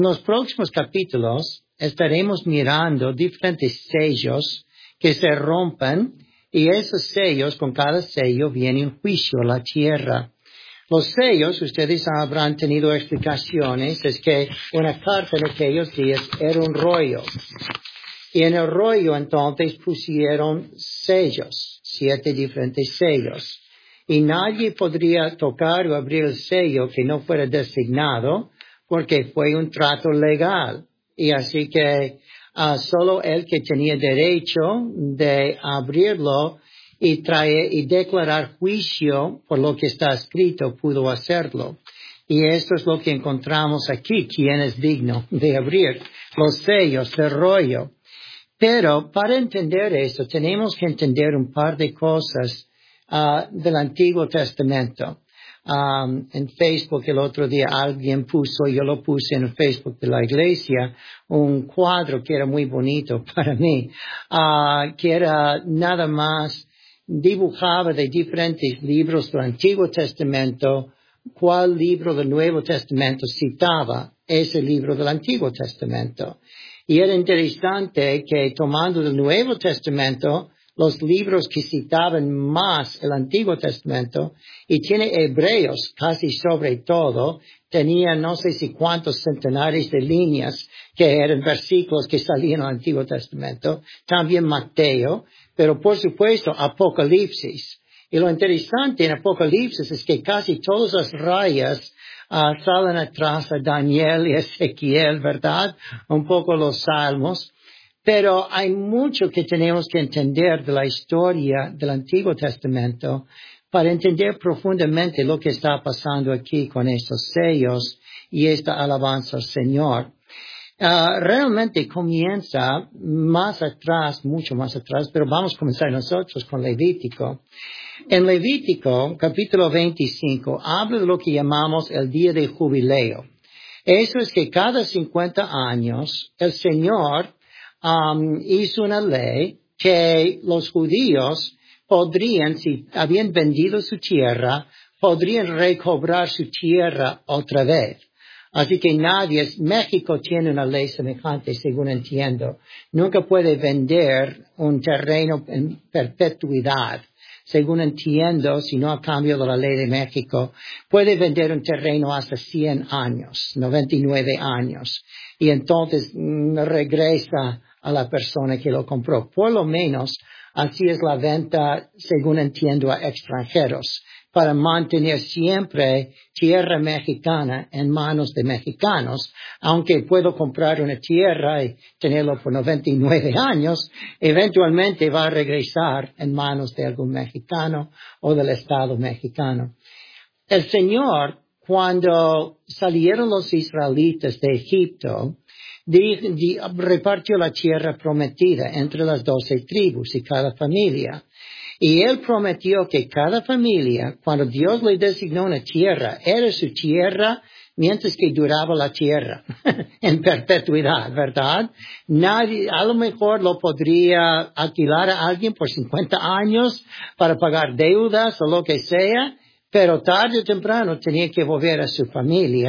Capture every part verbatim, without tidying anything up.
En los próximos capítulos estaremos mirando diferentes sellos que se rompen y esos sellos, con cada sello viene un juicio a la tierra. Los sellos, ustedes habrán tenido explicaciones, es que una carta en aquellos días era un rollo. Y en el rollo entonces pusieron sellos, siete diferentes sellos. Y nadie podría tocar o abrir el sello que no fuera designado, porque fue un trato legal. Y así que uh, solo el que tenía derecho de abrirlo y traer y declarar juicio por lo que está escrito pudo hacerlo. Y esto es lo que encontramos aquí, quién es digno de abrir los sellos del rollo. Pero para entender esto tenemos que entender un par de cosas uh, del Antiguo Testamento. Um, en Facebook el otro día alguien puso, yo lo puse en el Facebook de la iglesia, un cuadro que era muy bonito para mí, uh, que era nada más, dibujaba de diferentes libros del Antiguo Testamento, cuál libro del Nuevo Testamento citaba ese libro del Antiguo Testamento. Y era interesante que tomando del Nuevo Testamento, los libros que citaban más el Antiguo Testamento, y tiene Hebreos casi sobre todo, tenía no sé si cuántos centenares de líneas que eran versículos que salían del Antiguo Testamento, también Mateo, pero por supuesto Apocalipsis. Y lo interesante en Apocalipsis es que casi todas las rayas uh, salen atrás a Daniel y Ezequiel, ¿verdad? Un poco los salmos. Pero hay mucho que tenemos que entender de la historia del Antiguo Testamento para entender profundamente lo que está pasando aquí con estos sellos y esta alabanza al Señor. Uh, realmente comienza más atrás, mucho más atrás, pero vamos a comenzar nosotros con Levítico. En Levítico, capítulo veinticinco, habla de lo que llamamos el día de jubileo. Eso es que cada cincuenta años el Señor Um, hizo una ley que los judíos podrían, si habían vendido su tierra, podrían recobrar su tierra otra vez. Así que nadie, México tiene una ley semejante, según entiendo. Nunca puede vender un terreno en perpetuidad. Según entiendo, si no a cambio de la ley de México, puede vender un terreno hasta cien años, noventa y nueve años. Y entonces mm, regresa a la persona que lo compró. Por lo menos, así es la venta, según entiendo, a extranjeros, para mantener siempre tierra mexicana en manos de mexicanos. Aunque puedo comprar una tierra y tenerlo por noventa y nueve años, eventualmente va a regresar en manos de algún mexicano o del Estado mexicano. El Señor, cuando salieron los israelitas de Egipto, Di, di, repartió la tierra prometida entre las doce tribus y cada familia. Y Él prometió que cada familia, cuando Dios le designó una tierra, era su tierra mientras que duraba la tierra, en perpetuidad, ¿verdad? Nadie, a lo mejor lo podría alquilar a alguien por cincuenta años para pagar deudas o lo que sea, pero tarde o temprano tenía que volver a su familia.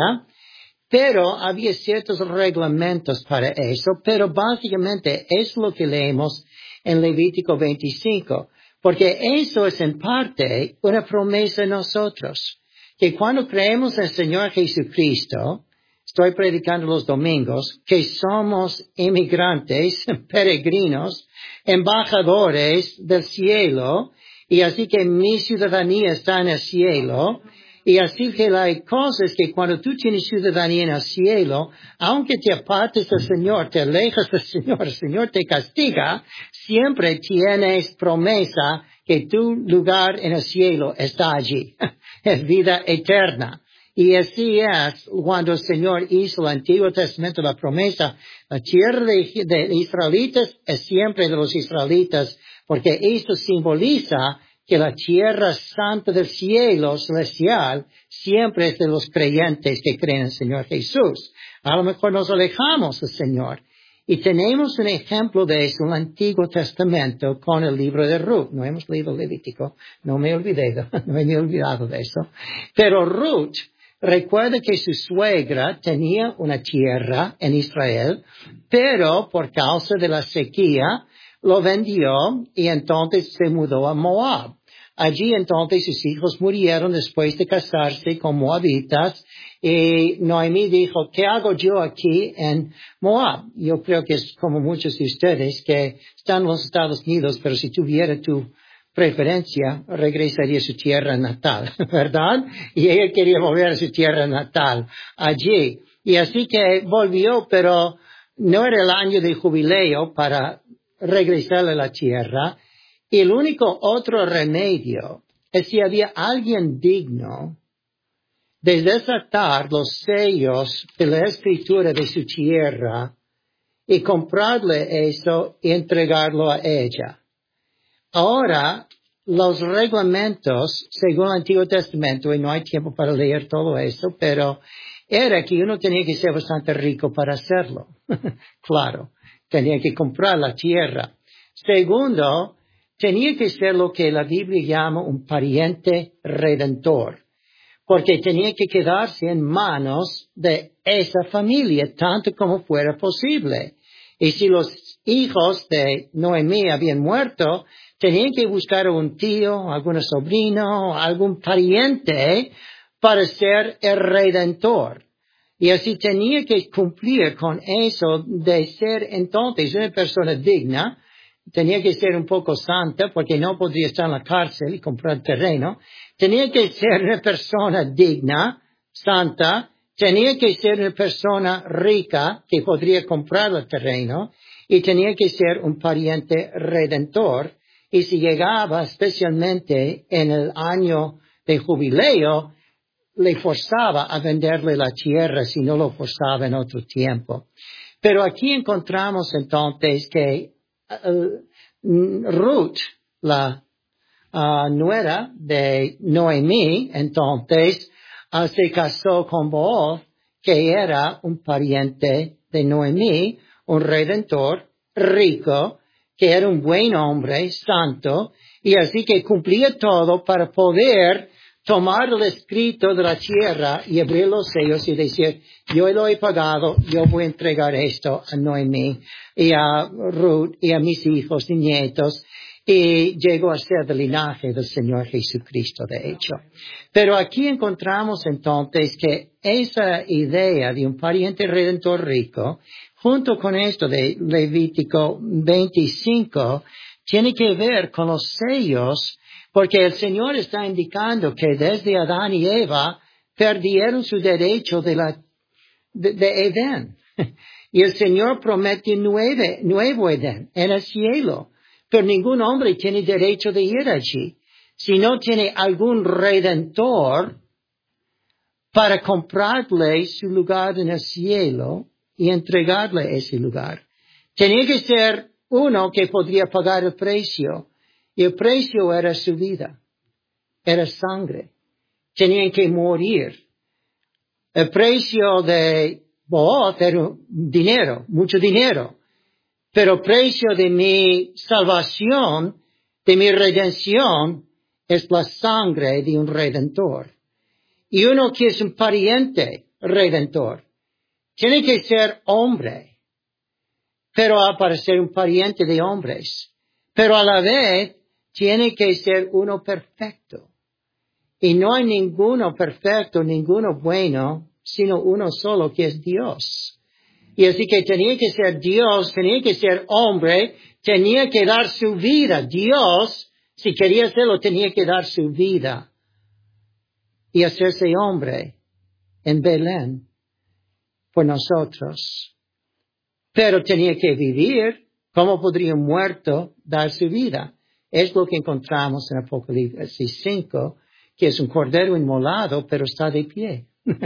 Pero había ciertos reglamentos para eso, pero básicamente es lo que leemos en Levítico veinticinco, porque eso es en parte una promesa a nosotros, que cuando creemos en el Señor Jesucristo, estoy predicando los domingos, que somos inmigrantes, peregrinos, embajadores del cielo, y así que mi ciudadanía está en el cielo. Y así que la cosa es que cuando tú tienes ciudadanía en el cielo, aunque te apartes del Señor, te alejas del Señor, el Señor te castiga, siempre tienes promesa que tu lugar en el cielo está allí. Es vida eterna. Y así es cuando el Señor hizo el Antiguo Testamento la promesa. La tierra de, de israelitas es siempre de los israelitas, porque esto simboliza que la tierra santa del cielo celestial siempre es de los creyentes que creen en el Señor Jesús. A lo mejor nos alejamos del Señor. Y tenemos un ejemplo de eso en el Antiguo Testamento con el libro de Ruth. No hemos leído Levítico, no me olvidé, de, no me he olvidado de eso. Pero Ruth recuerda que su suegra tenía una tierra en Israel, pero por causa de la sequía lo vendió y entonces se mudó a Moab. Allí entonces sus hijos murieron después de casarse con moabitas y Noemí dijo, ¿qué hago yo aquí en Moab? Yo creo que es como muchos de ustedes que están en los Estados Unidos, pero si tuviera tu preferencia, regresaría a su tierra natal, ¿verdad? Y ella quería volver a su tierra natal allí. Y así que volvió, pero no era el año de jubileo para regresar a la tierra. Y el único otro remedio es si había alguien digno de desatar los sellos de la escritura de su tierra y comprarle eso y entregarlo a ella. Ahora, los reglamentos, según el Antiguo Testamento, y no hay tiempo para leer todo eso, pero era que uno tenía que ser bastante rico para hacerlo. Claro, tenía que comprar la tierra. Segundo, tenía que ser lo que la Biblia llama un pariente redentor, porque tenía que quedarse en manos de esa familia, tanto como fuera posible. Y si los hijos de Noemí habían muerto, tenían que buscar a un tío, algún sobrino, algún pariente para ser el redentor. Y así tenía que cumplir con eso de ser entonces una persona digna. Tenía que ser un poco santa porque no podría estar en la cárcel y comprar terreno. Tenía que ser una persona digna, santa. Tenía que ser una persona rica que podría comprar el terreno. Y tenía que ser un pariente redentor. Y si llegaba especialmente en el año de jubileo, le forzaba a venderle la tierra si no lo forzaba en otro tiempo. Pero aquí encontramos entonces que Uh, Ruth, la uh, nuera de Noemí, entonces uh, se casó con Booz, que era un pariente de Noemí, un redentor rico, que era un buen hombre, santo, y así que cumplía todo para poder tomar el escrito de la tierra y abrir los sellos y decir, yo lo he pagado, yo voy a entregar esto a Noemí y a Ruth y a mis hijos y nietos. Y llegó a ser del linaje del Señor Jesucristo, de hecho. Pero aquí encontramos entonces que esa idea de un pariente redentor rico, junto con esto de Levítico veinticinco, tiene que ver con los sellos. Porque el Señor está indicando que desde Adán y Eva perdieron su derecho de la, de, de Edén. Y el Señor promete un nuevo, nuevo Edén en el cielo. Pero ningún hombre tiene derecho de ir allí. Si no tiene algún redentor para comprarle su lugar en el cielo y entregarle ese lugar. Tenía que ser uno que podría pagar el precio. Y el precio era su vida, era sangre. Tenían que morir. El precio de Booz era dinero, mucho dinero. Pero el precio de mi salvación, de mi redención, es la sangre de un redentor. Y uno que es un pariente redentor, tiene que ser hombre, pero para ser un pariente de hombres. Pero a la vez, tiene que ser uno perfecto. Y no hay ninguno perfecto, ninguno bueno, sino uno solo que es Dios. Y así que tenía que ser Dios, tenía que ser hombre, tenía que dar su vida. Dios, si quería hacerlo, tenía que dar su vida. Y hacerse hombre en Belén por nosotros. Pero tenía que vivir. ¿Cómo podría un muerto dar su vida? Es lo que encontramos en Apocalipsis cinco, que es un cordero inmolado, pero está de pie.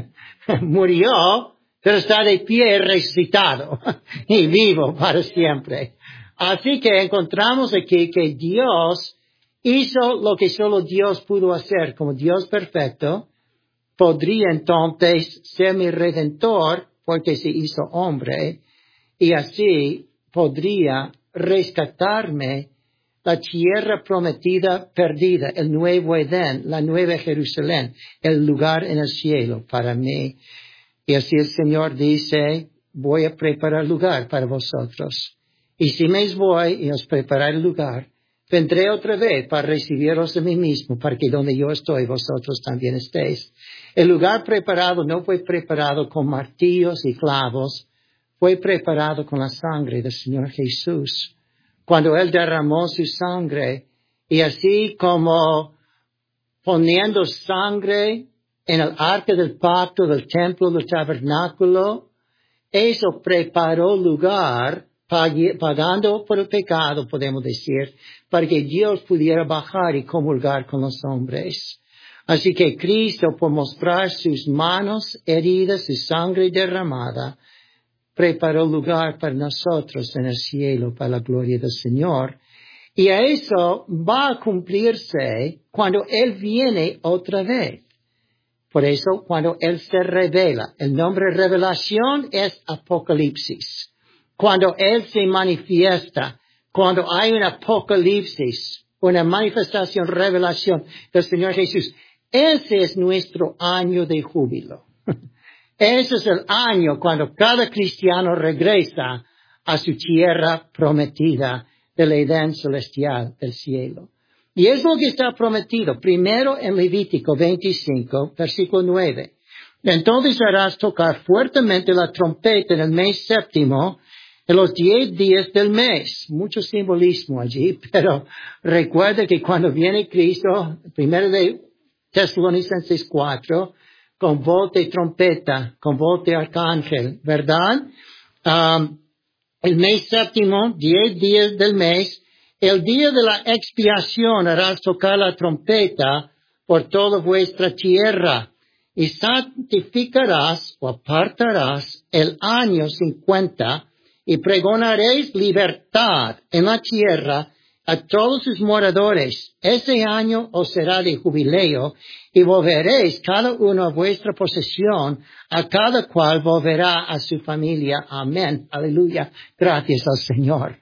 Murió, pero está de pie resucitado y vivo para siempre. Así que encontramos aquí que Dios hizo lo que solo Dios pudo hacer. Como Dios perfecto, podría entonces ser mi redentor porque se hizo hombre y así podría rescatarme la tierra prometida perdida, el nuevo Edén, la nueva Jerusalén, el lugar en el cielo para mí. Y así el Señor dice, voy a preparar lugar para vosotros. Y si me voy y os preparar el lugar, vendré otra vez para recibiros de mí mismo, para que donde yo estoy, vosotros también estéis. El lugar preparado no fue preparado con martillos y clavos, fue preparado con la sangre del Señor Jesús. Cuando Él derramó su sangre, y así como poniendo sangre en el arca del pacto del templo del tabernáculo, eso preparó lugar, pagando por el pecado, podemos decir, para que Dios pudiera bajar y comulgar con los hombres. Así que Cristo, por mostrar sus manos heridas, su sangre derramada, preparó lugar para nosotros en el cielo, para la gloria del Señor. Y a eso va a cumplirse cuando Él viene otra vez. Por eso, cuando Él se revela, el nombre revelación es Apocalipsis. Cuando Él se manifiesta, cuando hay un Apocalipsis, una manifestación, revelación del Señor Jesús, ese es nuestro año de júbilo. Ese es el año cuando cada cristiano regresa a su tierra prometida del Edén celestial del cielo. Y es lo que está prometido primero en Levítico veinticinco, versículo nueve. Entonces harás tocar fuertemente la trompeta en el mes séptimo, en los diez días del mes. Mucho simbolismo allí, pero recuerda que cuando viene Cristo, primero de Tesalonicenses cuatro, con voz de trompeta, con voz de arcángel, ¿verdad? Um, el mes séptimo, diez días del mes, el día de la expiación harás tocar la trompeta por toda vuestra tierra y santificarás o apartarás el año cincuenta y pregonaréis libertad en la tierra a todos sus moradores. Ese año os será de jubileo y volveréis cada uno a vuestra posesión, a cada cual volverá a su familia. Amén. Aleluya. Gracias al Señor.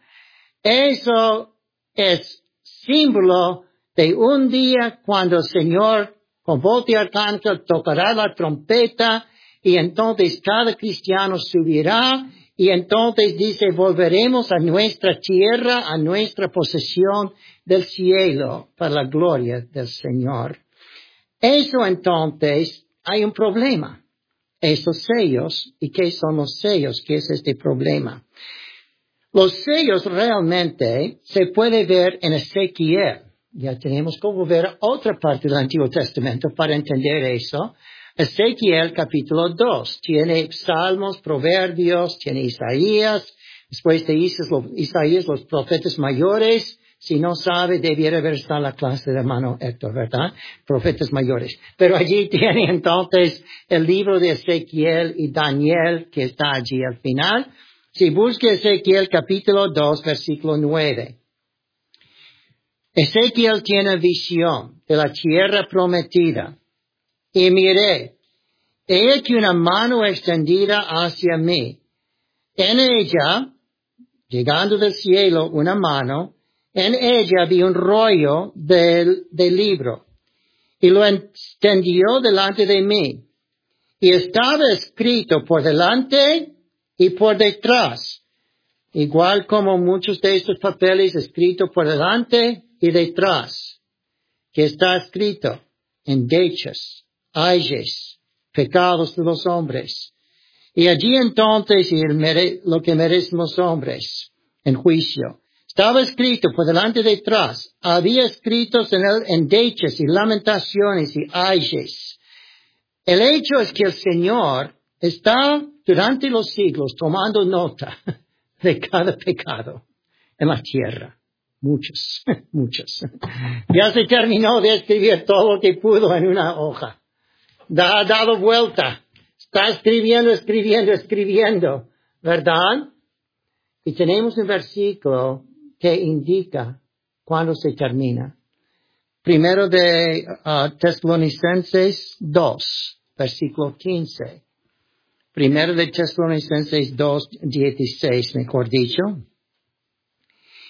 Eso es símbolo de un día cuando el Señor con voz de arcángel tocará la trompeta y entonces cada cristiano subirá y entonces dice volveremos a nuestra tierra, a nuestra posesión del cielo para la gloria del Señor. Eso entonces hay un problema. Esos sellos, ¿y qué son los sellos? ¿Qué es este problema? Los sellos realmente se puede ver en Ezequiel. Ya tenemos que volver a otra parte del Antiguo Testamento para entender eso. Ezequiel capítulo dos. Tiene Salmos, Proverbios, tiene Isaías. Después de Isaías, los profetas mayores. Si no sabe, debiera haber estado en la clase de hermano Héctor, ¿verdad? Profetas mayores. Pero allí tiene entonces el libro de Ezequiel y Daniel que está allí al final. Si busca Ezequiel capítulo dos, versículo nueve. Ezequiel tiene visión de la tierra prometida. Y miré, he aquí una mano extendida hacia mí. En ella, llegando del cielo una mano, en ella vi un rollo del, del libro. Y lo extendió delante de mí. Y estaba escrito por delante y por detrás, igual como muchos de estos papeles escritos por delante y detrás, que está escrito en indechos, ayes, pecados de los hombres. Y allí entonces y mere, lo que merecen los hombres en juicio. Estaba escrito por delante y detrás, había escritos en él indechos y lamentaciones y ayes. El hecho es que el Señor está durante los siglos tomando nota de cada pecado en la tierra. Muchos, muchos. Ya se terminó de escribir todo lo que pudo en una hoja. Da, ha dado vuelta. Está escribiendo, escribiendo, escribiendo. ¿Verdad? Y tenemos un versículo que indica cuándo se termina. Primero de uh, Tesalonicenses dos, versículo quince. Primero de Tesalonicenses dos, dieciséis, mejor dicho.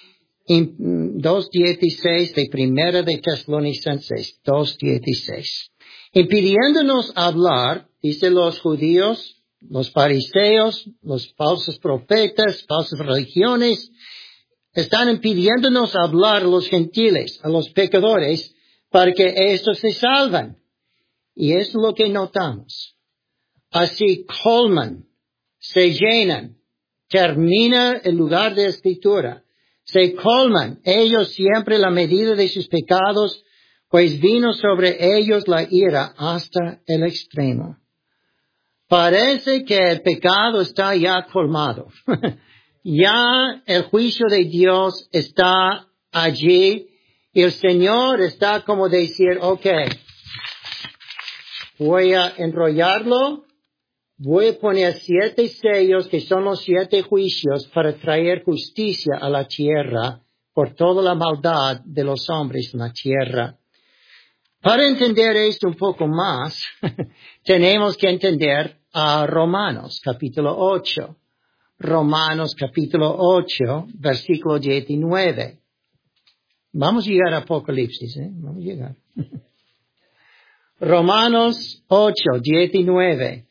dos dieciséis de Primera de Tesalonicenses, dos dieciséis. Impidiéndonos hablar, dice los judíos, los fariseos, los falsos profetas, falsas religiones, están impidiéndonos hablar a los gentiles, a los pecadores, para que estos se salvan. Y es lo que notamos. Así colman, se llenan, termina el lugar de escritura. Se colman ellos siempre la medida de sus pecados, pues vino sobre ellos la ira hasta el extremo. Parece que el pecado está ya colmado. Ya el juicio de Dios está allí y el Señor está como decir, ok, voy a enrollarlo, voy a poner siete sellos que son los siete juicios para traer justicia a la tierra por toda la maldad de los hombres en la tierra. Para entender esto un poco más, tenemos que entender a Romanos capítulo ocho. Romanos capítulo ocho, versículo diecinueve. Vamos a llegar a Apocalipsis, ¿eh? Vamos a llegar. Romanos ocho, diecinueve.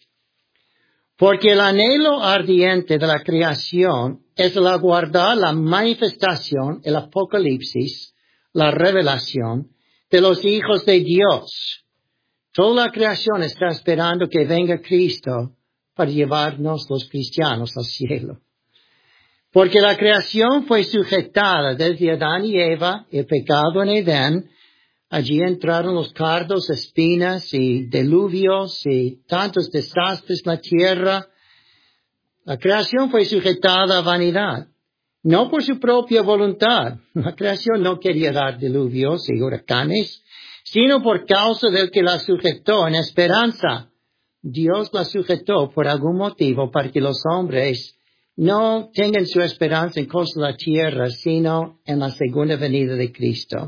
Porque el anhelo ardiente de la creación es el aguardar la manifestación, el Apocalipsis, la revelación de los hijos de Dios. Toda la creación está esperando que venga Cristo para llevarnos los cristianos al cielo. Porque la creación fue sujetada desde Adán y Eva, el pecado en Edén. Allí entraron los cardos, espinas y diluvios y tantos desastres en la tierra. La creación fue sujetada a vanidad, no por su propia voluntad. La creación no quería dar diluvios y huracanes, sino por causa del que la sujetó en esperanza. Dios la sujetó por algún motivo para que los hombres no tengan su esperanza en cosas de la tierra, sino en la segunda venida de Cristo.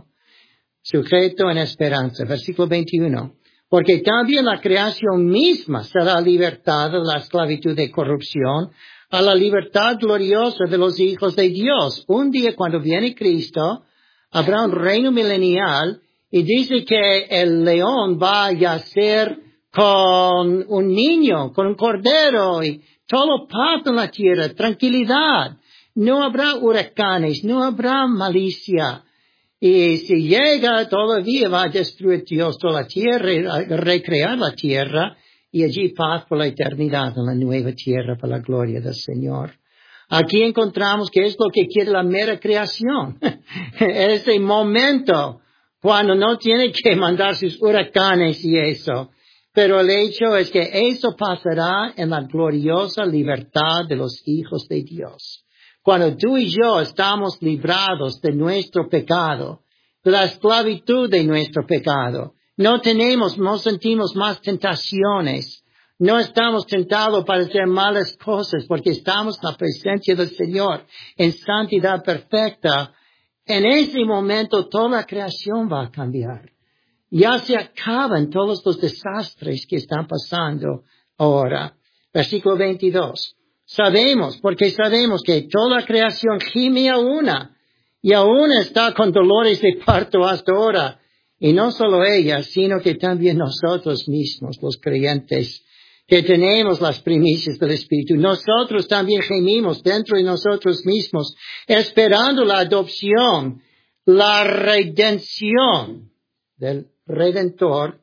Sujeto en esperanza. Versículo veintiuno. Porque también la creación misma será libertada de la esclavitud de corrupción a la libertad gloriosa de los hijos de Dios. Un día cuando viene Cristo, habrá un reino milenial y dice que el león va a yacer con un niño, con un cordero y todo paz en la tierra, tranquilidad. No habrá huracanes, no habrá malicia. Y si llega, todavía va a destruir Dios toda la tierra y a recrear la tierra y allí paz por la eternidad en la nueva tierra para la gloria del Señor. Aquí encontramos que es lo que quiere la mera creación. Ese momento cuando no tiene que mandar sus huracanes y eso. Pero el hecho es que eso pasará en la gloriosa libertad de los hijos de Dios. Cuando tú y yo estamos librados de nuestro pecado, de la esclavitud de nuestro pecado, no tenemos, no sentimos más tentaciones, no estamos tentados para hacer malas cosas porque estamos en la presencia del Señor en santidad perfecta. En ese momento toda la creación va a cambiar. Ya se acaban todos los desastres que están pasando ahora. Versículo veintidós. Sabemos, porque sabemos que toda la creación gime a una, y aún está con dolores de parto hasta ahora. Y no solo ella, sino que también nosotros mismos, los creyentes, que tenemos las primicias del Espíritu. Nosotros también gemimos dentro de nosotros mismos, esperando la adopción, la redención del Redentor,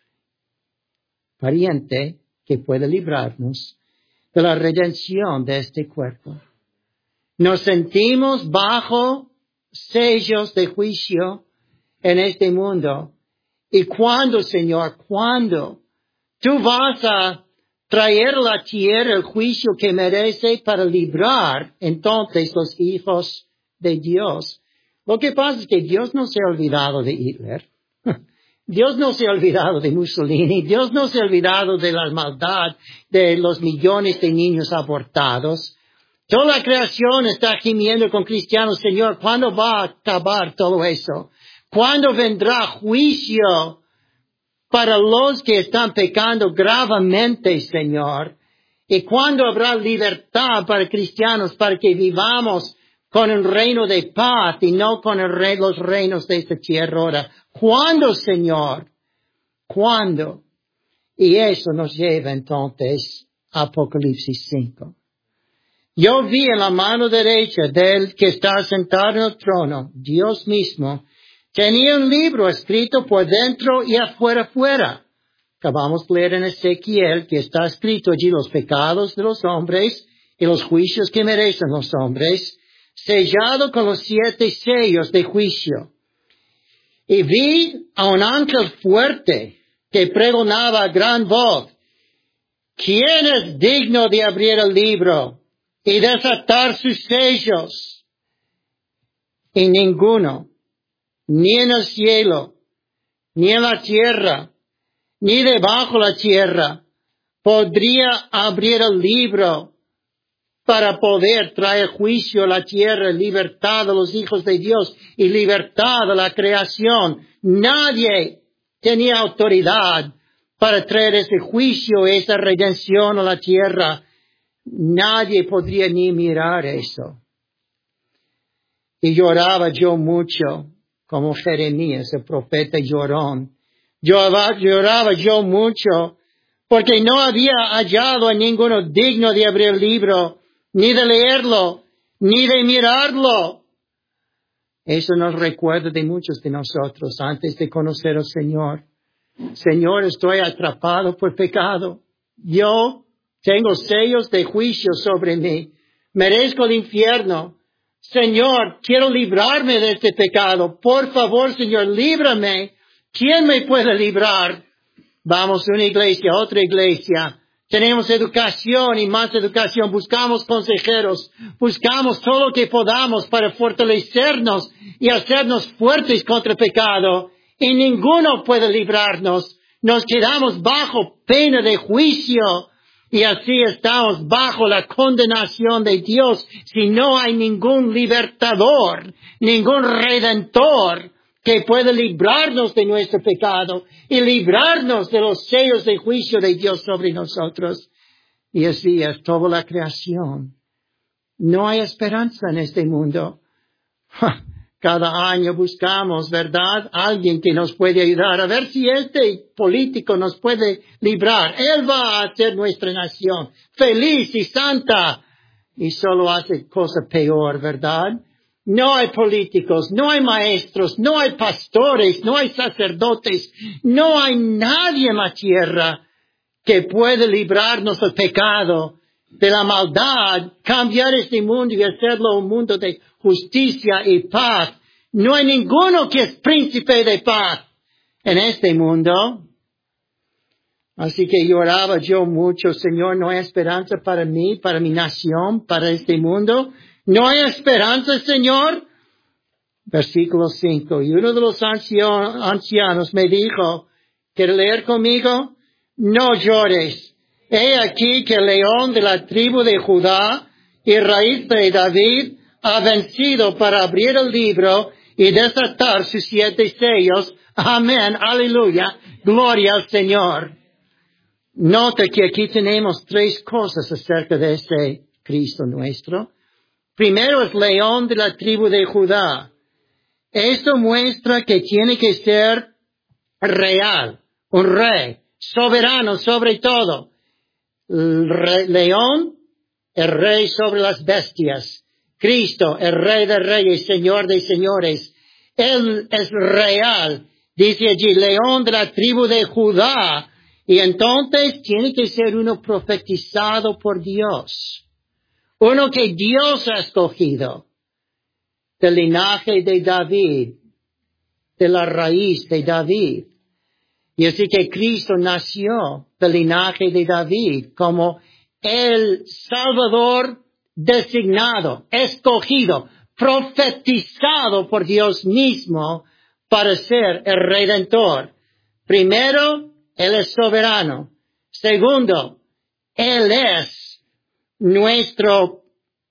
pariente que puede librarnos de la redención de este cuerpo. Nos sentimos bajo sellos de juicio en este mundo. ¿Y cuándo, Señor? ¿Cuándo? Tú vas a traer a la tierra el juicio que merece para librar entonces los hijos de Dios. Lo que pasa es que Dios no se ha olvidado de Hitler. Dios no se ha olvidado de Mussolini. Dios no se ha olvidado de la maldad de los millones de niños abortados. Toda la creación está gimiendo con cristianos. Señor, ¿cuándo va a acabar todo eso? ¿Cuándo vendrá juicio para los que están pecando gravemente, Señor? ¿Y cuándo habrá libertad para cristianos para que vivamos con un reino de paz y no con el rey, los reinos de esta tierra ahora. ¿Cuándo, Señor? ¿Cuándo? Y eso nos lleva entonces a Apocalipsis cinco. Yo vi en la mano derecha del que está sentado en el trono, Dios mismo, tenía un libro escrito por dentro y afuera fuera. Acabamos de leer en Ezequiel que está escrito allí los pecados de los hombres y los juicios que merecen los hombres, sellado con los siete sellos de juicio. Y vi a un ángel fuerte que pregonaba a gran voz, ¿quién es digno de abrir el libro y desatar sus sellos? Y ninguno, ni en el cielo, ni en la tierra, ni debajo de la tierra, podría abrir el libro para poder traer juicio a la tierra, libertad a los hijos de Dios y libertad a la creación. Nadie tenía autoridad para traer ese juicio, esa redención a la tierra. Nadie podría ni mirar eso. Y lloraba yo mucho, como Jeremías, el profeta llorón. Lloraba, lloraba yo mucho, porque no había hallado a ninguno digno de abrir el libro, ni de leerlo, ni de mirarlo. Eso nos recuerda de muchos de nosotros antes de conocer al Señor. Señor, estoy atrapado por pecado. Yo tengo sellos de juicio sobre mí. Merezco el infierno. Señor, quiero librarme de este pecado. Por favor, Señor, líbrame. ¿Quién me puede librar? Vamos a una iglesia, a otra iglesia. Tenemos educación y más educación. Buscamos consejeros. Buscamos todo lo que podamos para fortalecernos y hacernos fuertes contra el pecado. Y ninguno puede librarnos. Nos quedamos bajo pena de juicio. Y así estamos bajo la condenación de Dios si no hay ningún libertador, ningún redentor que pueda librarnos de nuestro pecado y librarnos de los sellos de juicio de Dios sobre nosotros. Y así es toda la creación. No hay esperanza en este mundo. Cada año buscamos, ¿verdad?, alguien que nos puede ayudar. A ver si este político nos puede librar. Él va a hacer nuestra nación feliz y santa. Y solo hace cosa peor, ¿verdad? No hay políticos, no hay maestros, no hay pastores, no hay sacerdotes. No hay nadie en la tierra que pueda librarnos del pecado, de la maldad, cambiar este mundo y hacerlo un mundo de justicia y paz. No hay ninguno que es príncipe de paz en este mundo. Así que lloraba yo mucho, Señor, no hay esperanza para mí, para mi nación, para este mundo. No hay esperanza, Señor. Versículo cinco. Y uno de los ancianos me dijo, ¿quieres leer conmigo? No llores. He aquí que el león de la tribu de Judá y raíz de David ha vencido para abrir el libro y desatar sus siete sellos. Amén, aleluya, gloria al Señor. Nota que aquí tenemos tres cosas acerca de ese Cristo nuestro. Primero es león de la tribu de Judá. Esto muestra que tiene que ser real, un rey, soberano sobre todo. El rey, león, el rey sobre las bestias. Cristo, el rey de reyes, señor de señores. Él es real. Dice allí, león de la tribu de Judá. Y entonces tiene que ser uno profetizado por Dios. Uno que Dios ha escogido. Del linaje de David. De la raíz de David. Y así que Cristo nació del linaje de David como el Salvador designado, escogido, profetizado por Dios mismo para ser el Redentor. Primero, Él es soberano. Segundo, Él es nuestro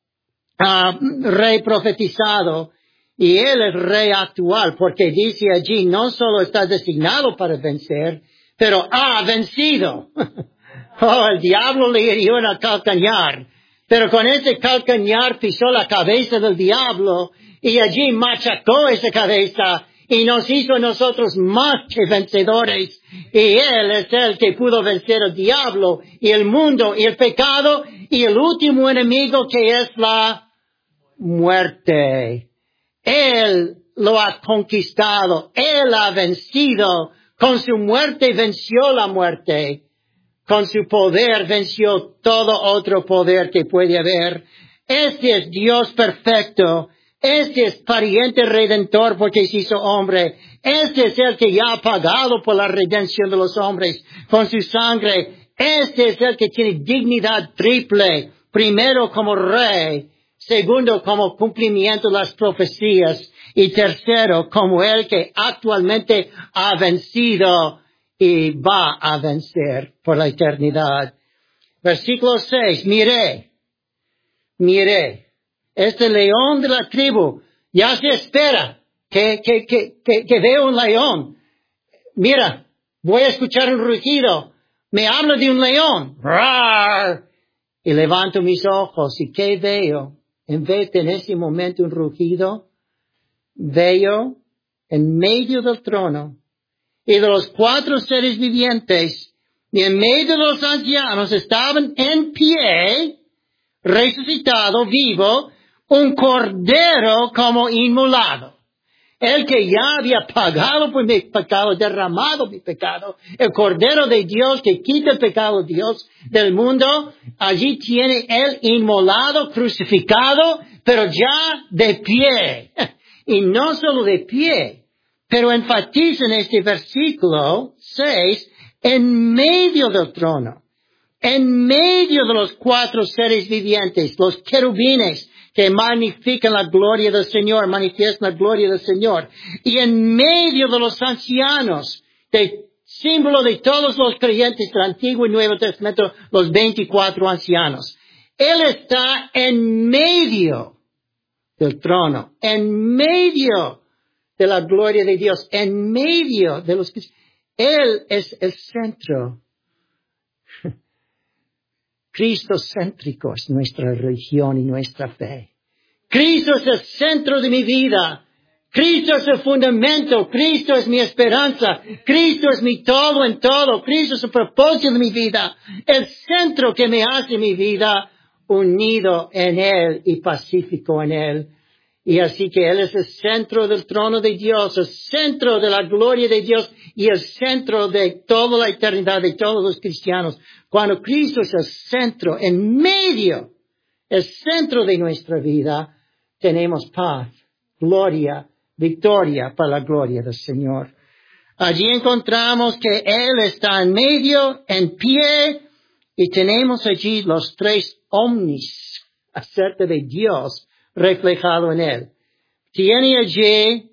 uh, Rey profetizado. Y Él es Rey actual, porque dice allí, no solo está designado para vencer, pero ha vencido. Oh, el diablo le hirió en el calcañar, Pero con ese calcañar pisó la cabeza del diablo y allí machacó esa cabeza y nos hizo a nosotros más que vencedores. Y Él es el que pudo vencer al diablo y el mundo y el pecado y el último enemigo que es la muerte. Él lo ha conquistado. Él ha vencido. Con su muerte venció la muerte. Con su poder venció todo otro poder que puede haber. Este es Dios perfecto. Este es pariente redentor porque se hizo hombre. Este es el que ya ha pagado por la redención de los hombres con su sangre. Este es el que tiene dignidad triple. Primero como rey. Segundo como cumplimiento de las profecías. Y tercero como el que actualmente ha vencido y va a vencer por la eternidad. Versículo seis. Miré. Miré. Este león de la tribu ya se espera que, que, que, que, que vea un león. Mira, voy a escuchar un rugido. Me habla de un león. ¡Rar! Y levanto mis ojos y ¿qué veo? En vez de en ese momento un rugido, veo en medio del trono y de los cuatro seres vivientes y en medio de los ancianos estaban en pie, resucitado, vivo, un cordero como inmolado. El que ya había pagado por mi pecado, derramado mi pecado, el cordero de Dios que quita el pecado de Dios del mundo, allí tiene él inmolado, crucificado, pero ya de pie. Y no solo de pie, pero enfatiza en este versículo seis, en medio del trono, en medio de los cuatro seres vivientes, los querubines, que magnifican la gloria del Señor, manifiestan la gloria del Señor. Y en medio de los ancianos, de símbolo de todos los creyentes del Antiguo y Nuevo Testamento, los veinticuatro ancianos. Él está en medio del trono, en medio de la gloria de Dios, en medio de los... Él es el centro. Cristo-céntrico es nuestra religión y nuestra fe. Cristo es el centro de mi vida. Cristo es el fundamento. Cristo es mi esperanza. Cristo es mi todo en todo. Cristo es el propósito de mi vida. El centro que me hace mi vida unido en Él y pacífico en Él. Y así que Él es el centro del trono de Dios, el centro de la gloria de Dios y el centro de toda la eternidad de todos los cristianos. Cuando Cristo es el centro, en medio, el centro de nuestra vida, tenemos paz, gloria, victoria para la gloria del Señor. Allí encontramos que Él está en medio, en pie, y tenemos allí los tres omnis acerca de Dios reflejado en Él. Tiene allí,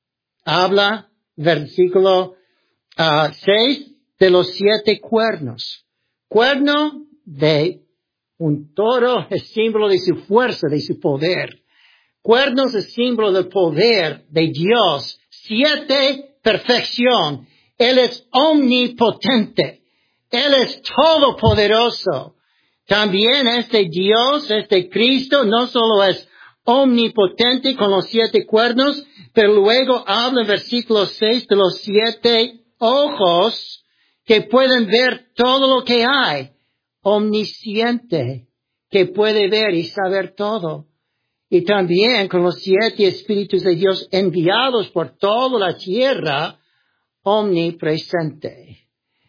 habla, versículo uh, seis, de los siete cuernos. Cuerno de un toro es símbolo de su fuerza, de su poder. Cuernos es símbolo del poder de Dios. Siete, perfección. Él es omnipotente. Él es todopoderoso. También este Dios, este Cristo, no solo es omnipotente con los siete cuernos, pero luego habla en versículo seis de los siete ojos que pueden ver todo lo que hay. Omnisciente, que puede ver y saber todo. Y también con los siete espíritus de Dios enviados por toda la tierra, omnipresente.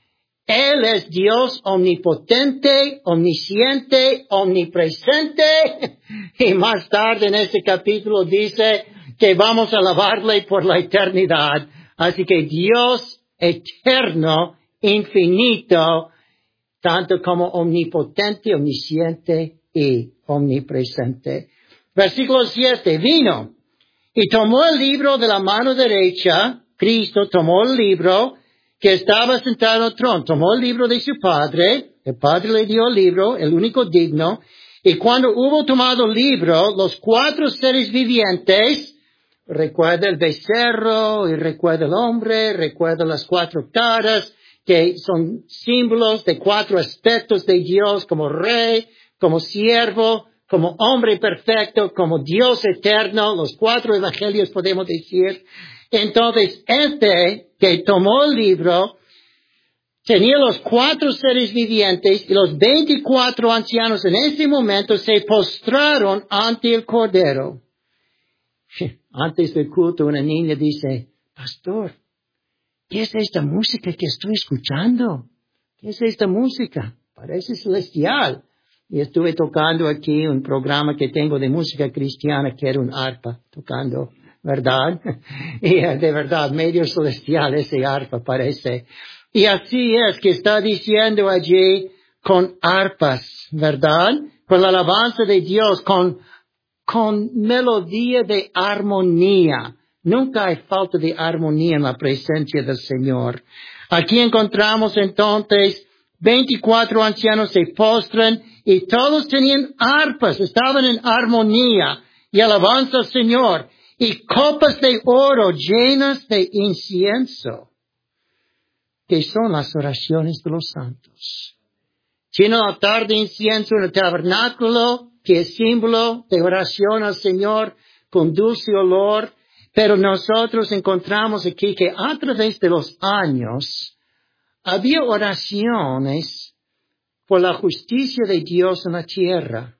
Él es Dios omnipotente, omnisciente, omnipresente. Y más tarde en este capítulo dice que vamos a alabarle por la eternidad. Así que Dios eterno, infinito, tanto como omnipotente, omnisciente y omnipresente. Versículo siete, vino y tomó el libro de la mano derecha, Cristo tomó el libro que estaba sentado en el trono, tomó el libro de su Padre, el Padre le dio el libro, el único digno, y cuando hubo tomado el libro, los cuatro seres vivientes, recuerda el becerro, y recuerda el hombre, recuerda las cuatro caras, que son símbolos de cuatro aspectos de Dios como Rey, como siervo, como hombre perfecto, como Dios eterno, los cuatro evangelios podemos decir. Entonces, este que tomó el libro, tenía los cuatro seres vivientes y los veinticuatro ancianos en ese momento se postraron ante el Cordero. Antes del culto, una niña dice, pastor, ¿qué es esta música que estoy escuchando? ¿Qué es esta música? Parece celestial. Y estuve tocando aquí un programa que tengo de música cristiana, que era un arpa, tocando, ¿verdad? Y de verdad, medio celestial ese arpa parece. Y así es que está diciendo allí con arpas, ¿verdad? Con la alabanza de Dios, con, con melodía de armonía. Nunca hay falta de armonía en la presencia del Señor. Aquí encontramos entonces veinticuatro ancianos se postran y todos tenían arpas, estaban en armonía y alabanza al Señor y copas de oro llenas de incienso, que son las oraciones de los santos. Tiene el altar de incienso en el tabernáculo, que es símbolo de oración al Señor con dulce olor, pero nosotros encontramos aquí que a través de los años había oraciones por la justicia de Dios en la tierra.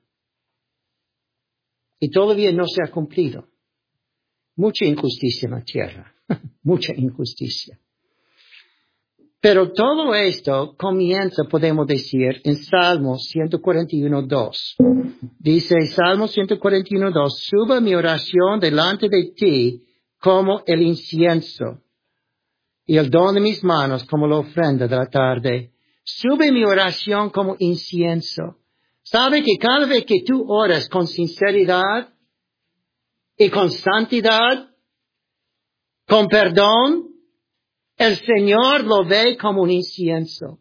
Y todavía no se ha cumplido. Mucha injusticia en la tierra. Mucha injusticia. Pero todo esto comienza, podemos decir, en Salmo ciento cuarenta y uno, dos. Dice Salmo ciento cuarenta y uno, dos, suba mi oración delante de ti como el incienso, y el don de mis manos como la ofrenda de la tarde. Sube mi oración como incienso. ¿Sabe que cada vez que tú oras con sinceridad y con santidad, con perdón, el Señor lo ve como un incienso?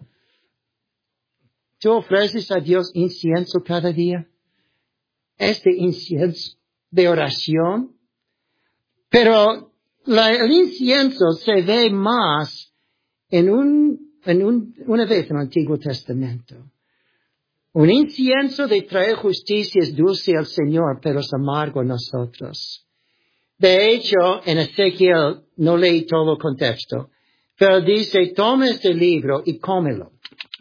¿Tú ofreces a Dios incienso cada día? Este incienso de oración. Pero la, el incienso se ve más en un, en un, una vez en el Antiguo Testamento. Un incienso de traer justicia es dulce al Señor, pero es amargo a nosotros. De hecho, en Ezequiel, no leí todo el contexto, pero dice, toma este libro y cómelo.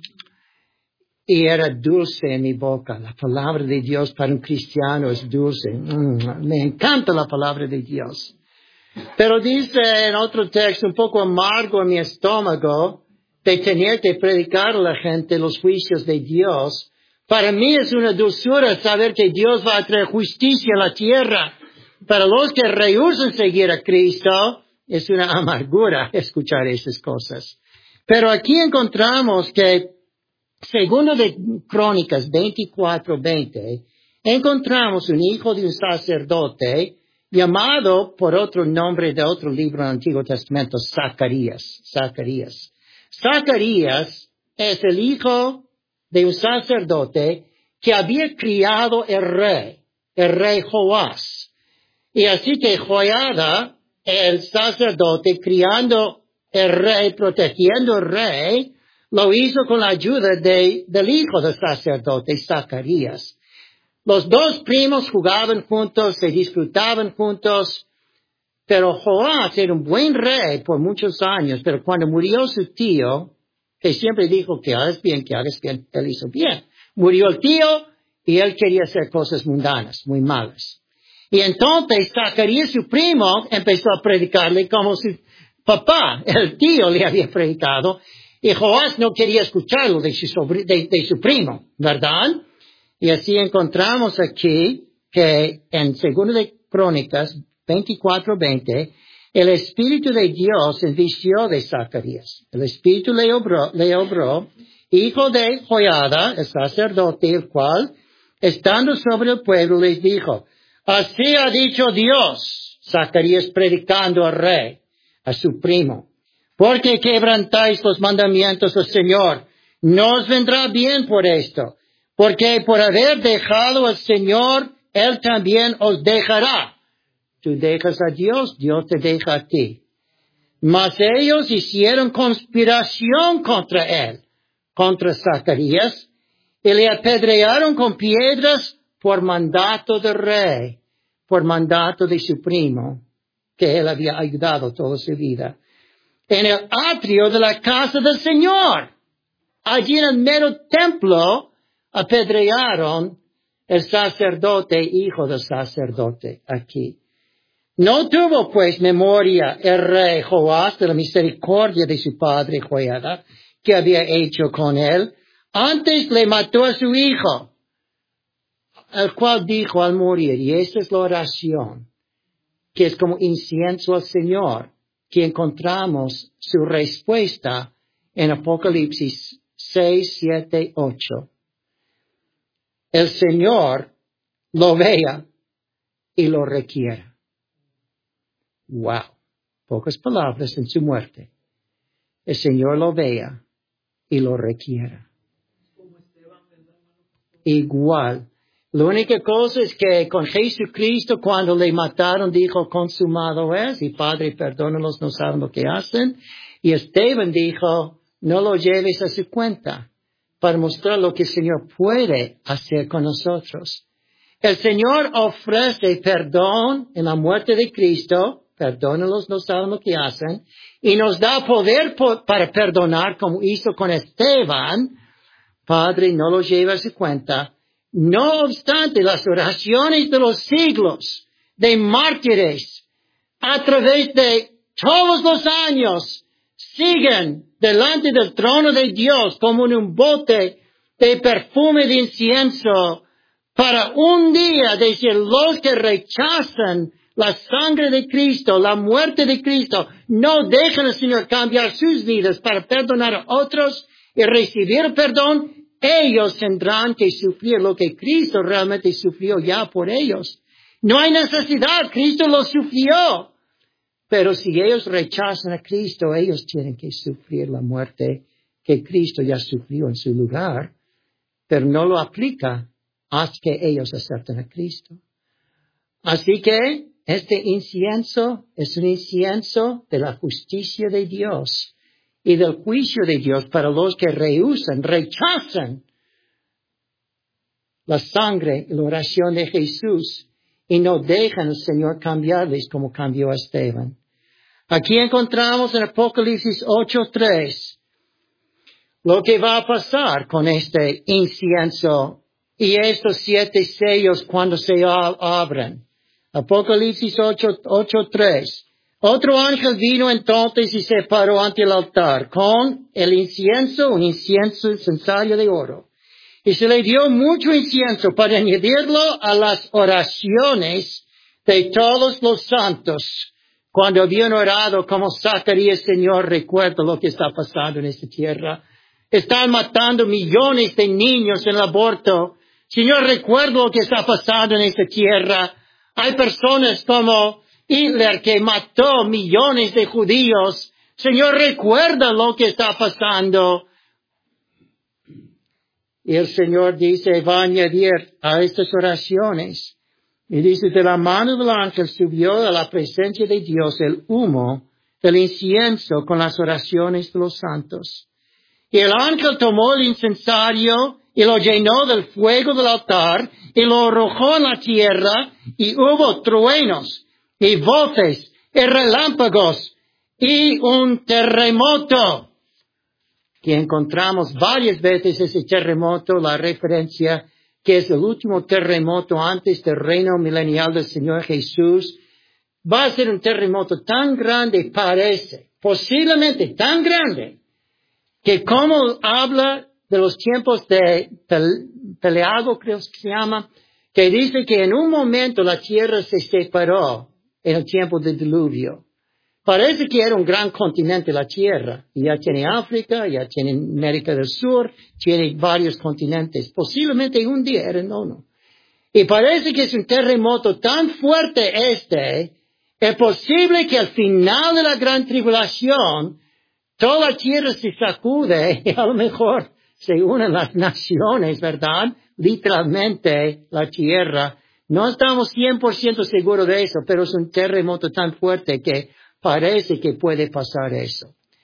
Y era dulce en mi boca. La palabra de Dios para un cristiano es dulce. Mm, me encanta la palabra de Dios. Pero dice en otro texto, un poco amargo en mi estómago, de tener que predicar a la gente los juicios de Dios. Para mí es una dulzura saber que Dios va a traer justicia a la tierra. Para los que rehúsan seguir a Cristo, es una amargura escuchar esas cosas. Pero aquí encontramos que, segundo de Crónicas veinticuatro, veinte, encontramos un hijo de un sacerdote llamado por otro nombre de otro libro en el Antiguo Testamento, Zacarías. Zacarías. Zacarías es el hijo de un sacerdote que había criado el rey, el rey Joás. Y así que Joiada, el sacerdote, criando el rey, protegiendo al rey, lo hizo con la ayuda de, del hijo del sacerdote, Zacarías. Los dos primos jugaban juntos, se disfrutaban juntos, pero Joás era un buen rey por muchos años, pero cuando murió su tío, que siempre dijo que hagas bien, que hagas bien, él hizo bien. Murió el tío y él quería hacer cosas mundanas, muy malas. Y entonces Zacarías, su primo, empezó a predicarle como su papá, el tío, le había predicado, y Joás no quería escucharlo de su, sobr- de, de su primo, ¿verdad? Y así encontramos aquí que en Segunda de Crónicas veinticuatro, veinte, el Espíritu de Dios envició de Zacarías. El Espíritu le obró, le obró, hijo de Joiada, el sacerdote, el cual, estando sobre el pueblo, les dijo, así ha dicho Dios, Zacarías predicando al rey, a su primo, porque quebrantáis los mandamientos del Señor, no os vendrá bien por esto, porque por haber dejado al Señor, Él también os dejará. Tú dejas a Dios, Dios te deja a ti. Mas ellos hicieron conspiración contra él, contra Zacarías, y le apedrearon con piedras por mandato del rey, por mandato de su primo, que él había ayudado toda su vida. En el atrio de la casa del Señor, allí en el mero templo, apedrearon el sacerdote, hijo del sacerdote, aquí. No tuvo pues memoria el rey Joás de la misericordia de su padre Joiada, que había hecho con él. Antes le mató a su hijo, el cual dijo al morir, y esta es la oración, que es como incienso al Señor, que encontramos su respuesta en Apocalipsis seis, siete, ocho. El Señor lo vea y lo requiera. Wow. Pocas palabras en su muerte. El Señor lo vea y lo requiera. Igual. La única cosa es que con Jesucristo, cuando le mataron, dijo, consumado es, y Padre, perdónalos, no saben lo que hacen. Y Esteban dijo, no lo lleves a su cuenta, para mostrar lo que el Señor puede hacer con nosotros. El Señor ofrece perdón en la muerte de Cristo, perdónalos, no saben lo que hacen, y nos da poder por, para perdonar, como hizo con Esteban. Padre, no lo lleve a su cuenta. No obstante, las oraciones de los siglos de mártires a través de todos los años siguen delante del trono de Dios como en un bote de perfume de incienso para un día decir los que rechazan la sangre de Cristo, la muerte de Cristo, no dejan al Señor cambiar sus vidas para perdonar a otros y recibir perdón. Ellos tendrán que sufrir lo que Cristo realmente sufrió ya por ellos. No hay necesidad, Cristo lo sufrió. Pero si ellos rechazan a Cristo, ellos tienen que sufrir la muerte que Cristo ya sufrió en su lugar, pero no lo aplica hasta que ellos acepten a Cristo. Así que este incienso es un incienso de la justicia de Dios y del juicio de Dios para los que rehúsan, rechazan la sangre y la oración de Jesús y no dejan al Señor cambiarles como cambió a Esteban. Aquí encontramos en Apocalipsis ocho tres lo que va a pasar con este incienso y estos siete sellos cuando se abran. Apocalipsis ocho tres. Otro ángel vino entonces y se paró ante el altar con el incienso, un incienso incensario de oro. Y se le dio mucho incienso para añadirlo a las oraciones de todos los santos. Cuando habían orado como Zacarías, Señor, recuerda lo que está pasando en esta tierra. Están matando millones de niños en el aborto. Señor, recuerda lo que está pasando en esta tierra. Hay personas como Hitler que mató millones de judíos. Señor, recuerda lo que está pasando. Y el Señor dice, va a añadir a estas oraciones. Y dice, de la mano del ángel subió a la presencia de Dios el humo del incienso con las oraciones de los santos. Y el ángel tomó el incensario y lo llenó del fuego del altar y lo arrojó en la tierra y hubo truenos y voces y relámpagos y un terremoto. Que encontramos varias veces ese terremoto, la referencia que es el último terremoto antes del reino milenial del Señor Jesús. Va a ser un terremoto tan grande, parece, posiblemente tan grande, que como habla de los tiempos de Peleago, creo que se llama, que dice que en un momento la tierra se separó en el tiempo del diluvio. Parece que era un gran continente la tierra. Y ya tiene África, ya tiene América del Sur, tiene varios continentes. Posiblemente un día eran uno. Y parece que es un terremoto tan fuerte este, es posible que al final de la gran tribulación, toda la tierra se sacude y a lo mejor se unen las naciones, ¿verdad? Literalmente la tierra. No estamos cien por ciento seguros de eso, pero es un terremoto tan fuerte que parece que puede pasar eso.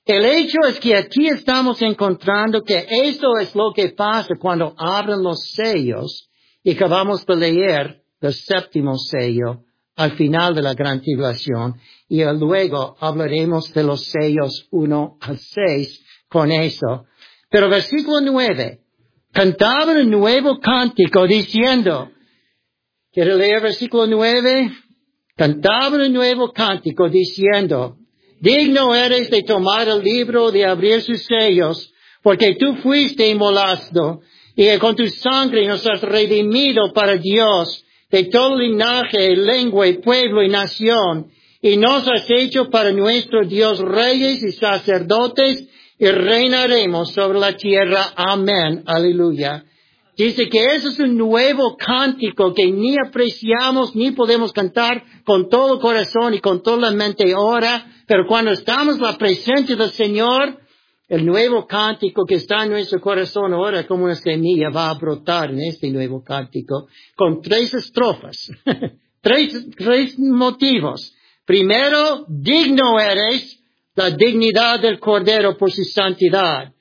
El hecho es que aquí estamos encontrando que esto es lo que pasa cuando abren los sellos y acabamos de leer el séptimo sello al final de la gran tribulación y luego hablaremos de los sellos uno al seis con eso. Pero versículo nueve, cantaban un nuevo cántico diciendo, ¿quiere leer versículo nueve? Cantaban un nuevo cántico diciendo, digno eres de tomar el libro, de abrir sus sellos, porque tú fuiste inmolado, y con tu sangre nos has redimido para Dios, de todo linaje, lengua, y pueblo y nación, y nos has hecho para nuestro Dios reyes y sacerdotes, y reinaremos sobre la tierra. Amén. Aleluya. Dice que eso es un nuevo cántico que ni apreciamos ni podemos cantar con todo el corazón y con toda la mente ahora, pero cuando estamos en la presencia del Señor, el nuevo cántico que está en nuestro corazón ahora como una semilla va a brotar en este nuevo cántico con tres estrofas, tres, tres motivos. Primero, digno eres, la dignidad del Cordero por su santidad.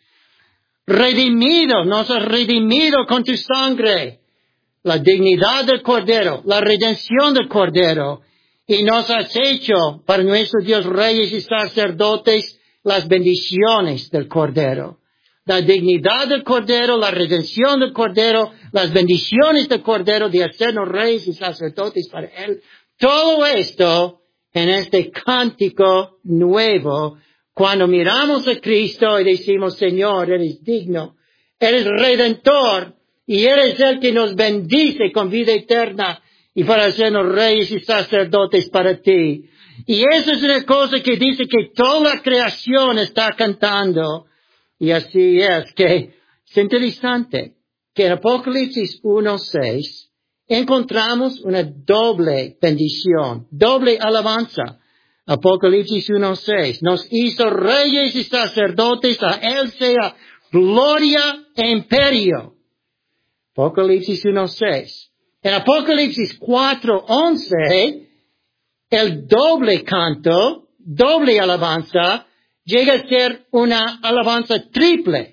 Redimido, nos has redimido con tu sangre. La dignidad del Cordero, la redención del Cordero. Y nos has hecho para nuestro Dios reyes y sacerdotes las bendiciones del Cordero. La dignidad del Cordero, la redención del Cordero, las bendiciones del Cordero de hacernos reyes y sacerdotes para Él. Todo esto en este cántico nuevo. Cuando miramos a Cristo y decimos, Señor, eres digno, eres redentor, y eres el que nos bendice con vida eterna, y para hacernos reyes y sacerdotes para ti. Y eso es una cosa que dice que toda la creación está cantando. Y así es que es interesante que en Apocalipsis uno seis encontramos una doble bendición, doble alabanza. Apocalipsis uno seis, nos hizo reyes y sacerdotes, a Él sea gloria e imperio. Apocalipsis uno seis. En Apocalipsis cuatro once, el doble canto, doble alabanza, llega a ser una alabanza triple.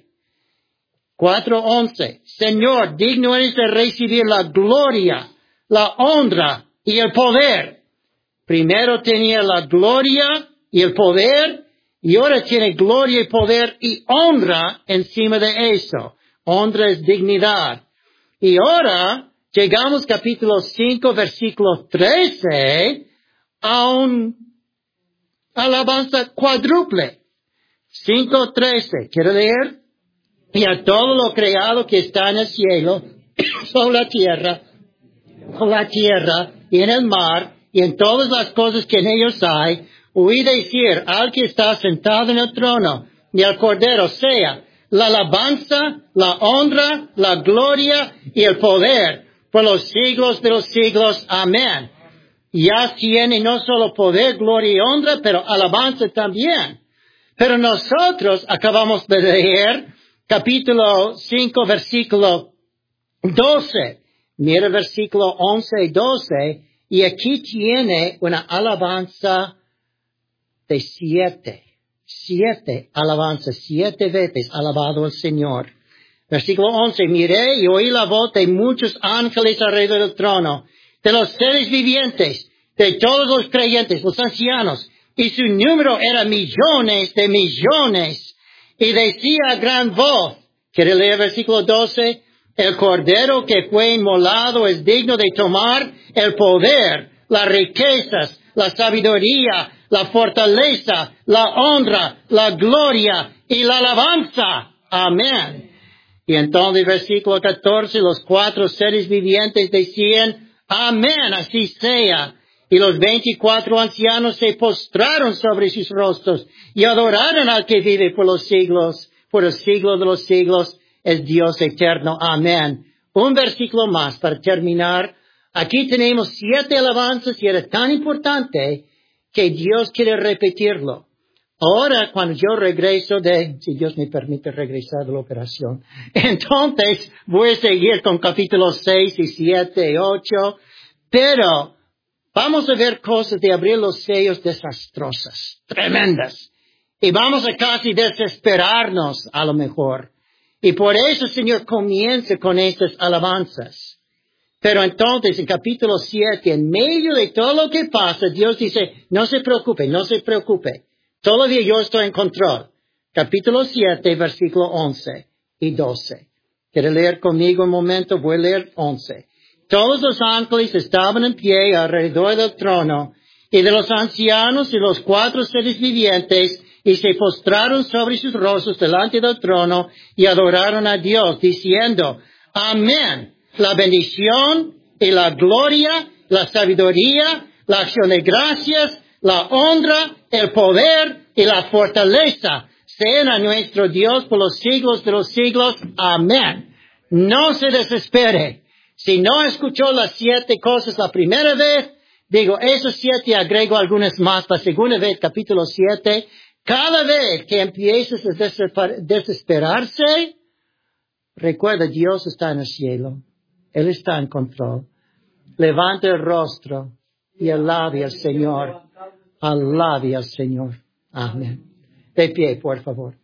cuatro once, Señor, digno eres de recibir la gloria, la honra y el poder. Primero tenía la gloria y el poder, y ahora tiene gloria y poder y honra encima de eso. Honra es dignidad. Y ahora llegamos capítulo cinco, versículo trece, a un alabanza cuádruple. cinco trece, ¿quiere leer? Y a todo lo creado que está en el cielo, sobre la tierra, con la tierra y en el mar, y en todas las cosas que en ellos hay, oí decir al que está sentado en el trono y al Cordero, sea la alabanza, la honra, la gloria y el poder por los siglos de los siglos. Amén. Ya tiene no solo poder, gloria y honra, pero alabanza también. Pero nosotros acabamos de leer capítulo cinco, versículo doce. Mira versículo once y doce. Y aquí tiene una alabanza de siete. Siete alabanzas, siete veces alabado al Señor. Versículo once. Miré y oí la voz de muchos ángeles alrededor del trono, de los seres vivientes, de todos los creyentes, los ancianos, y su número era millones de millones. Y decía a gran voz, ¿quiere leer versículo doce? El Cordero que fue inmolado es digno de tomar el poder, las riquezas, la sabiduría, la fortaleza, la honra, la gloria y la alabanza. Amén. Y entonces, versículo catorce, los cuatro seres vivientes decían, amén, así sea. Y los veinticuatro ancianos se postraron sobre sus rostros y adoraron al que vive por los siglos, por el siglo de los siglos. Es Dios eterno. Amén. Un versículo más para terminar. Aquí tenemos siete alabanzas y era tan importante que Dios quiere repetirlo. Ahora, cuando yo regreso de, si Dios me permite regresar de la operación, entonces voy a seguir con capítulos seis y siete y ocho, pero vamos a ver cosas de abrir los sellos desastrosas, tremendas. Y vamos a casi desesperarnos a lo mejor. Y por eso el Señor comienza con estas alabanzas. Pero entonces, en capítulo siete, en medio de todo lo que pasa, Dios dice, no se preocupe, no se preocupe. Todavía yo estoy en control. Capítulo siete, versículo once y doce. ¿Quiere leer conmigo un momento? Voy a leer once. Todos los ángeles estaban en pie alrededor del trono, y de los ancianos y los cuatro seres vivientes, y se postraron sobre sus rostros delante del trono, y adoraron a Dios, diciendo, Amén. La bendición y la gloria, la sabiduría, la acción de gracias, la honra, el poder y la fortaleza sean a nuestro Dios por los siglos de los siglos. Amén. No se desespere. Si no escuchó las siete cosas la primera vez, digo, esos siete agrego algunas más. La segunda vez, capítulo siete, cada vez que empieces a desesperarse, recuerda, Dios está en el cielo. Él está en control. Levanta el rostro y alabe al Señor. Alabe al Señor. Amén. De pie, por favor.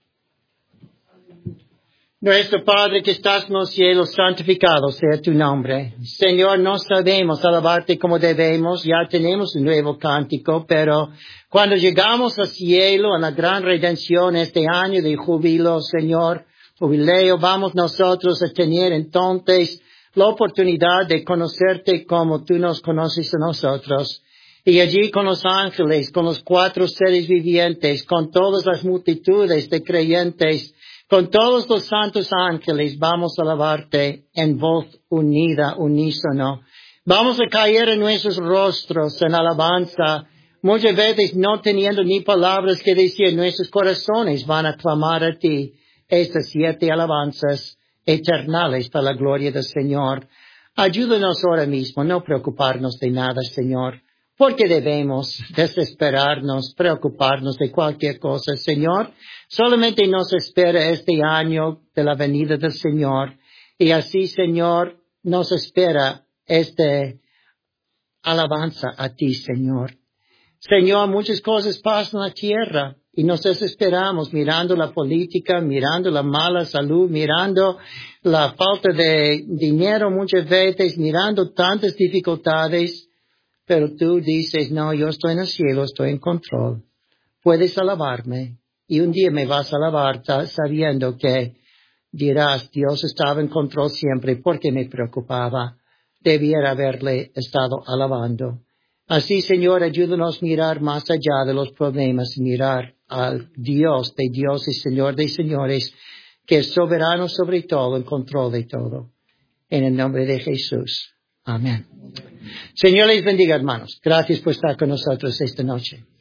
Nuestro Padre que estás en los cielos, santificado sea tu nombre. Señor, no sabemos alabarte como debemos, ya tenemos un nuevo cántico, pero cuando llegamos al cielo, a la gran redención, este año de júbilo, Señor, jubileo, vamos nosotros a tener entonces la oportunidad de conocerte como tú nos conoces a nosotros. Y allí con los ángeles, con los cuatro seres vivientes, con todas las multitudes de creyentes, con todos los santos ángeles, vamos a alabarte en voz unida, unísono. Vamos a caer en nuestros rostros en alabanza, muchas veces no teniendo ni palabras que decir, nuestros corazones van a clamar a ti estas siete alabanzas eternales para la gloria del Señor. Ayúdanos ahora mismo, no preocuparnos de nada, Señor, porque debemos desesperarnos, preocuparnos de cualquier cosa, Señor. Solamente nos espera este año de la venida del Señor, y así, Señor, nos espera esta alabanza a ti, Señor. Señor, muchas cosas pasan en la tierra y nos desesperamos mirando la política, mirando la mala salud, mirando la falta de dinero muchas veces, mirando tantas dificultades. Pero tú dices, no, yo estoy en el cielo, estoy en control. Puedes alabarme y un día me vas a alabar sabiendo que dirás, Dios estaba en control siempre porque me preocupaba. Debiera haberle estado alabando. Así, Señor, ayúdanos a mirar más allá de los problemas, mirar al Dios de dioses, Señor de señores, que es soberano sobre todo, en control de todo. En el nombre de Jesús. Amén. Señor les bendiga, hermanos. Gracias por estar con nosotros esta noche.